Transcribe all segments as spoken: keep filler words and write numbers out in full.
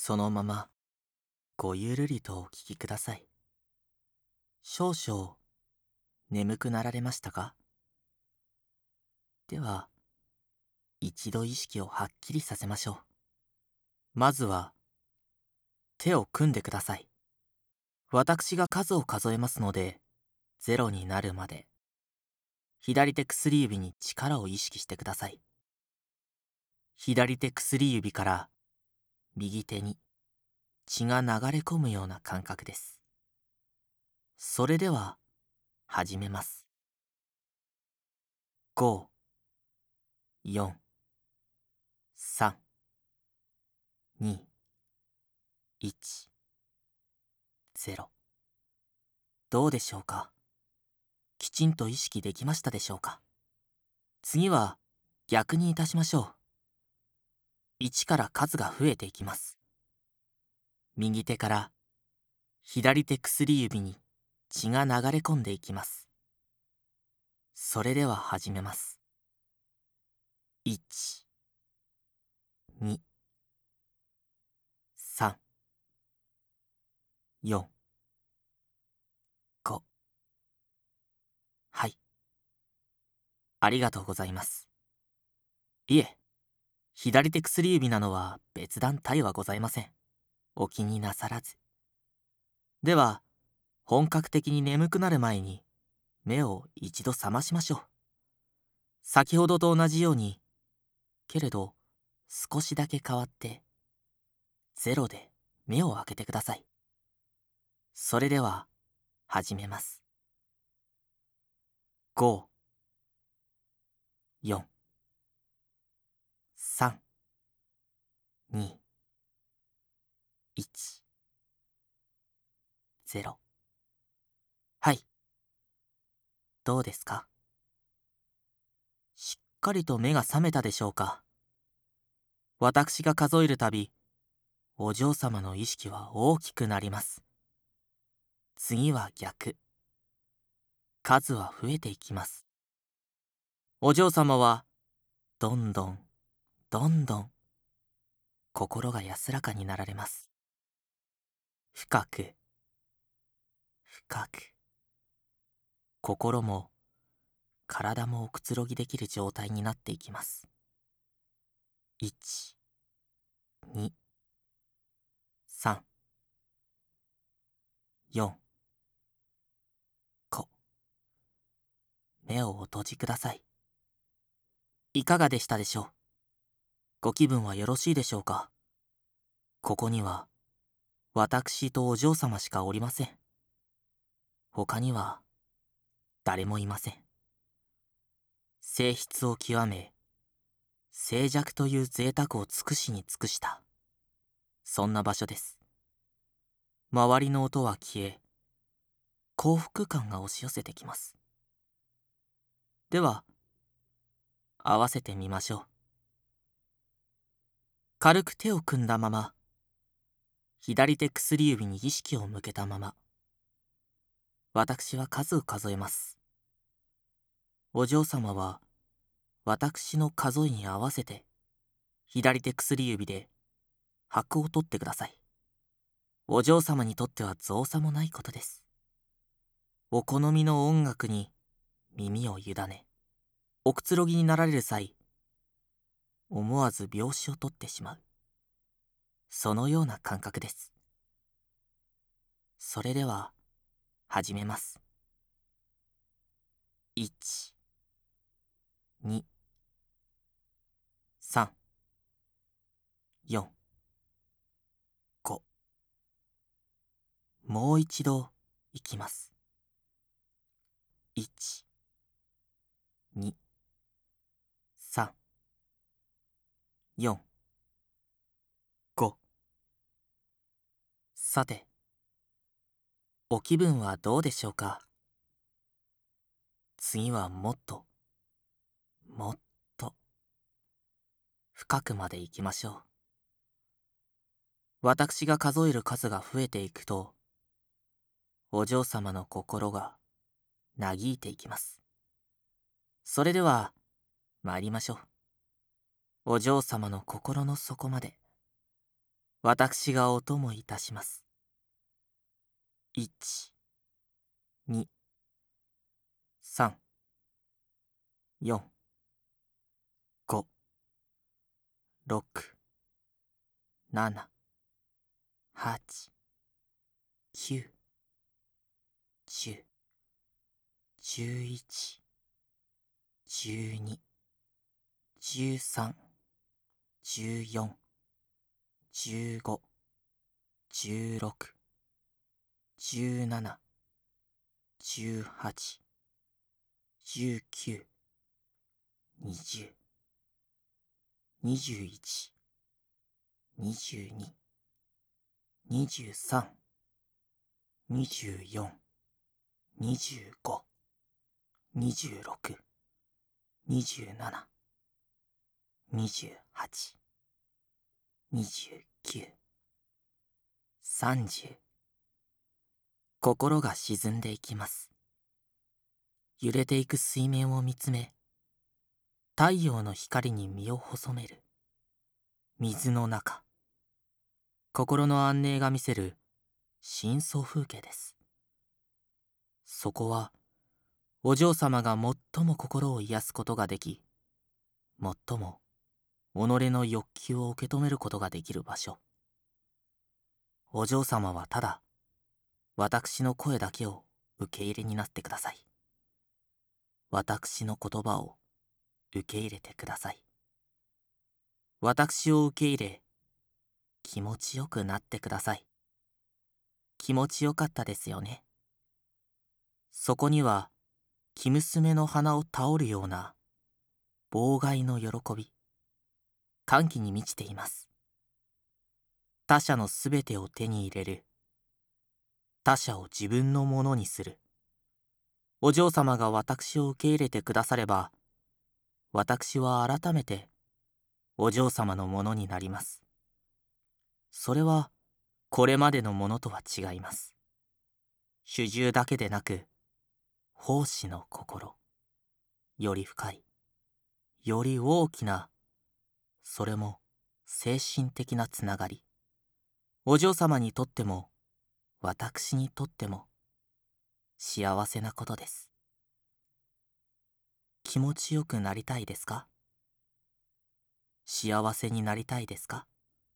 そのままごゆるりとお聞きください。少々眠くなられましたか？では、一度意識をはっきりさせましょう。まずは、手を組んでください。私が数を数えますので、ゼロになるまで、左手薬指に力を意識してください。左手薬指から右手に血が流れ込むような感覚です。それでは、始めます。ご、よん、さん、に、いち、ゼロ。どうでしょうか？きちんと意識できましたでしょうか？次は逆にいたしましょう。いちから数が増えていきます。右手から左手薬指に血が流れ込んでいきます。それでは始めます。いち、に、さん、よん、ご。はい。ありがとうございます。いえ、左手薬指なのは別段他意はございません。お気になさらず。では、本格的に眠くなる前に目を一度覚ましましょう。先ほどと同じように、けれど少しだけ変わってゼロで目を開けてください。それでは始めます。ご、よん、さん、に、いち、ゼロ。はい。どうですか？しっかりと目が覚めたでしょうか？私が数えるたび、お嬢様の意識は大きくなります。次は逆。数は増えていきます。お嬢様は、どんどん、どんどん、心が安らかになられます。深く、深く、心も体もおくつろぎできる状態になっていきます。いち、に、さん、よん、ご。目をお閉じください。いかがでしたでしょう？ご気分はよろしいでしょうか？ここには、私とお嬢様しかおりません。他には、誰もいません。性質を極め、静寂という贅沢を尽くしに尽くした、そんな場所です。周りの音は消え、幸福感が押し寄せてきます。では、合わせてみましょう。軽く手を組んだまま、左手薬指に意識を向けたまま、私は数を数えます。お嬢様は、私の数えに合わせて、左手薬指で拍を取ってください。お嬢様にとっては造作もないことです。お好みの音楽に耳を委ね、おくつろぎになられる際、思わず拍子を取ってしまう。そのような感覚です。それでは、始めます。いち、に、さん、よん、ご。もう一度、いきます。いち、に、さん、よん、ご。さて、お気分はどうでしょうか？次はもっと、もっと、深くまで行きましょう。私が数える数が増えていくと、お嬢様の心が嘆いていきます。それでは、参りましょう。お嬢様の心の底まで、 私がお供いたします。いち、に、さん、よん、ご、ろく、なな、はち、きゅう、じゅう、じゅういち、じゅうに、じゅうさん、じゅうよん、じゅうご、じゅうろく、じゅうなな、じゅうはち、じゅうきゅう、にじゅう、にじゅういち、にじゅうに、にじゅうさん、にじゅうよん、にじゅうご、にじゅうろく、にじゅうなな、にじゅうはち、にじゅうきゅう、さんじゅう。心が沈んでいきます。揺れていく水面を見つめ、太陽の光に身を細める。水の中。心の安寧が見せる深層風景です。そこは、お嬢様が最も心を癒すことができ、最も己の欲求を受け止めることができる場所。お嬢様はただ、私の声だけを受け入れになってください。私の言葉を受け入れてください。私を受け入れ、気持ちよくなってください。気持ちよかったですよね。そこには、生娘の鼻をタオるような、妨害の喜び、歓喜に満ちています。他者のすべてを手に入れる。他者を自分のものにする。お嬢様が私を受け入れてくだされば、私は改めてお嬢様のものになります。それはこれまでのものとは違います。主従だけでなく、奉仕の心、より深い、より大きな、それも精神的なつながり。お嬢様にとっても、私にとっても、幸せなことです。気持ちよくなりたいですか？幸せになりたいですか？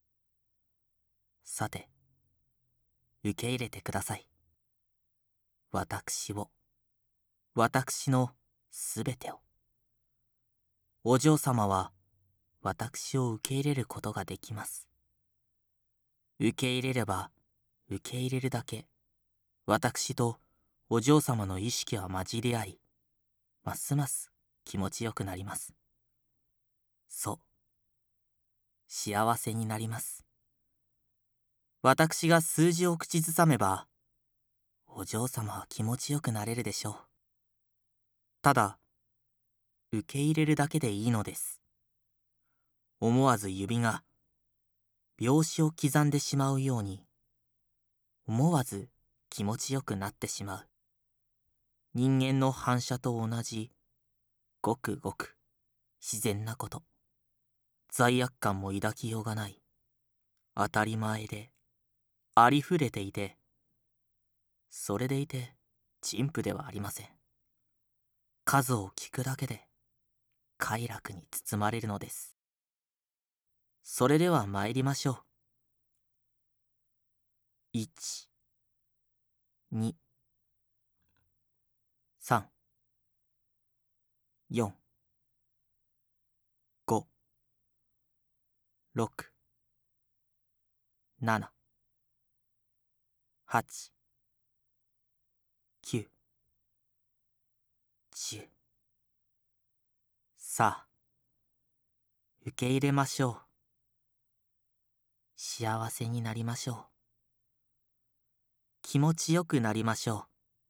さて、受け入れてください。私を、私のすべてを。お嬢様は私を受け入れることができます。受け入れれば受け入れるだけ、私とお嬢様の意識は混じり合い、ますます気持ちよくなります。そう、幸せになります。私が数字を口ずさめば、お嬢様は気持ちよくなれるでしょう。ただ、受け入れるだけでいいのです。思わず指が拍子を刻んでしまうように、思わず気持ちよくなってしまう。人間の反射と同じ、ごくごく自然なこと。罪悪感も抱きようがない。当たり前で、ありふれていて、それでいて、陳腐ではありません。数を聞くだけで、快楽に包まれるのです。それでは参りましょう。いち、に、さん、よん、ご、ろく、なな、はち、きゅう、じゅう。さあ、受け入れましょう。幸せになりましょう。気持ちよくなりましょう。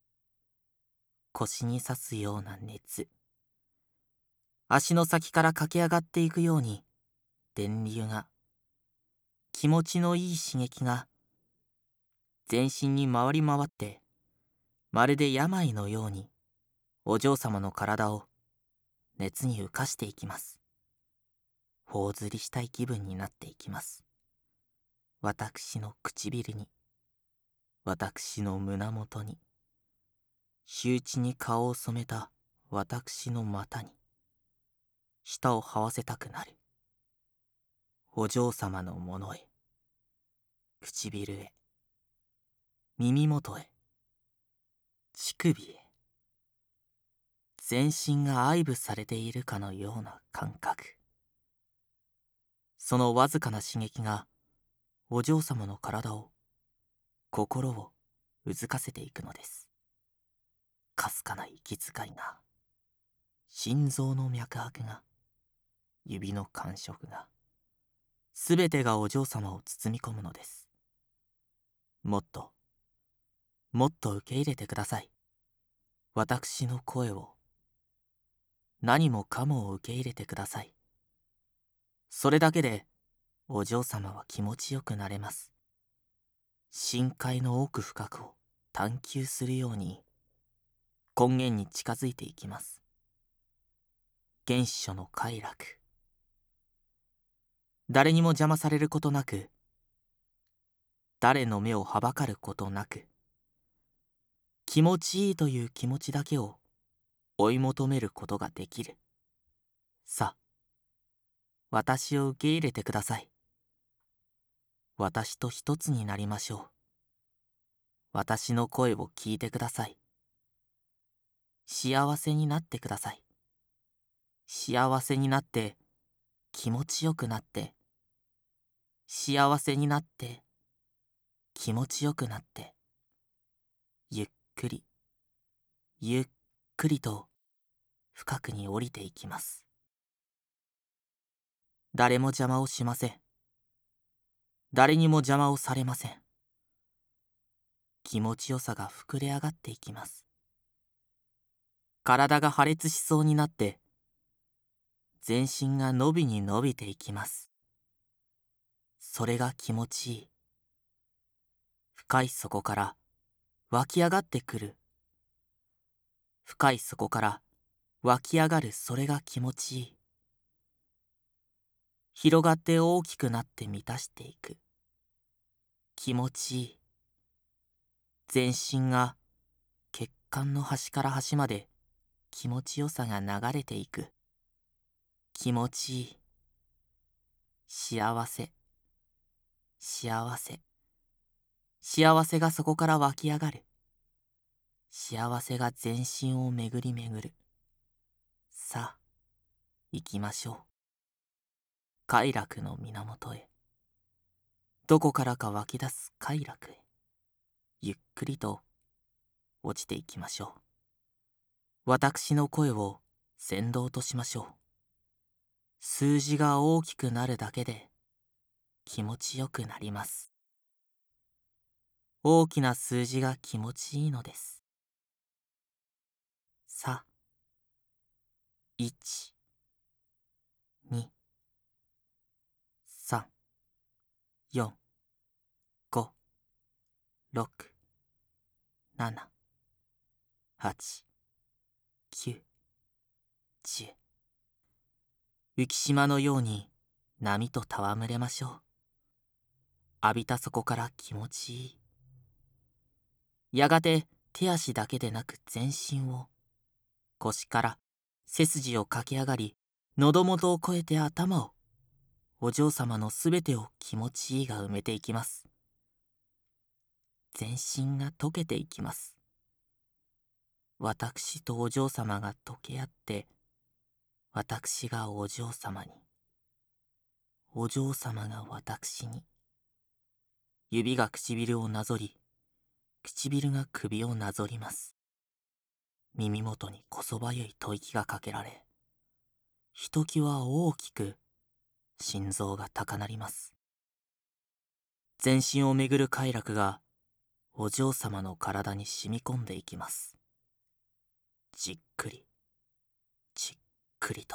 腰に刺すような熱。足の先から駆け上がっていくように、電流が、気持ちのいい刺激が、全身に回り回って、まるで病のように、お嬢様の体を熱に浮かしていきます。頬ずりしたい気分になっていきます。 私の唇に、私の胸元に、羞恥に顔を染めた私の股に、舌を這わせたくなる。お嬢様のものへ、唇へ、耳元へ、乳首へ、全身が愛撫されているかのような感覚。そのわずかな刺激がお嬢様の体を、心をうずかせていくのです。かすかな息遣いが、心臓の脈拍が、指の感触が、すべてがお嬢様を包み込むのです。もっと、もっと受け入れてください。私の声を、何もかもを受け入れてください。それだけで、お嬢様は気持ちよくなれます。深海の奥深くを探求するように、根源に近づいていきます。原始書の快楽。誰にも邪魔されることなく、誰の目をはばかることなく、気持ちいいという気持ちだけを追い求めることができる。さあ、私を受け入れてください。私と一つになりましょう。私の声を聞いてください。幸せになってください。幸せになって、気持ちよくなって、幸せになって、気持ちよくなって、ゆっくり、ゆっくりと深くに降りていきます。誰も邪魔をしません。誰にも邪魔をされません。気持ちよさが膨れ上がっていきます。体が破裂しそうになって、全身が伸びに伸びていきます。それが気持ちいい。深い底から湧き上がってくる。深い底から湧き上がるそれが気持ちいい。広がって大きくなって満たしていく。気持ちいい。全身が血管の端から端まで気持ちよさが流れていく。気持ちいい。幸せ。幸せ。幸せがそこから湧き上がる。幸せが全身を巡り巡る。さあ、行きましょう。快楽の源へ。どこからか湧き出す快楽へ。ゆっくりと落ちていきましょう。私の声を先導としましょう。数字が大きくなるだけで気持ちよくなります。大きな数字が気持ちいいのです。さあ、いち、に、さん、よん、ご、ろく、なな、はち、きゅう、じゅう。浮島のように波と戯れましょう。浴びた底から気持ちいい。やがて手足だけでなく全身を、腰から背筋を駆け上がり、喉元を越えて頭を、お嬢様のすべてを気持ちいいが埋めていきます。全身が溶けていきます。私とお嬢様が溶け合って、私がお嬢様に、お嬢様が私に、指が唇をなぞり、唇が首をなぞります。耳元にこそばゆい吐息がかけられ、ひときわ大きく心臓が高鳴ります。全身をめぐる快楽がお嬢様の体に染み込んでいきます。じっくり、じっくりと、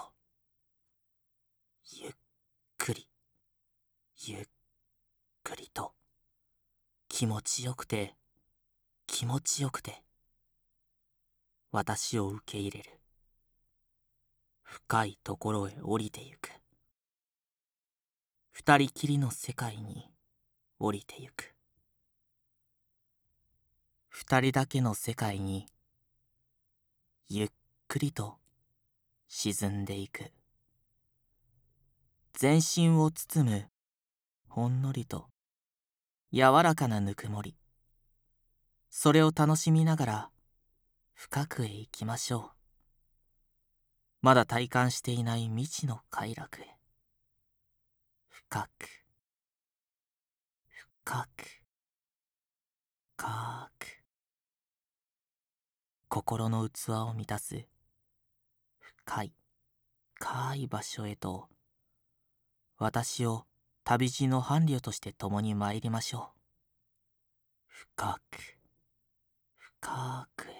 ゆっくり、ゆっくりと、気持ちよくて、気持ちよくて、私を受け入れる。深いところへ降りてゆく。二人きりの世界に降りてゆく。二人だけの世界にゆっくりと沈んでいく。全身を包むほんのりと柔らかなぬくもり、それを楽しみながら深くへ行きましょう。まだ体感していない未知の快楽へ。深く深く深く、心の器を満たす深い深い場所へと、私を旅路の伴侶として共に参りましょう。深く深くへ。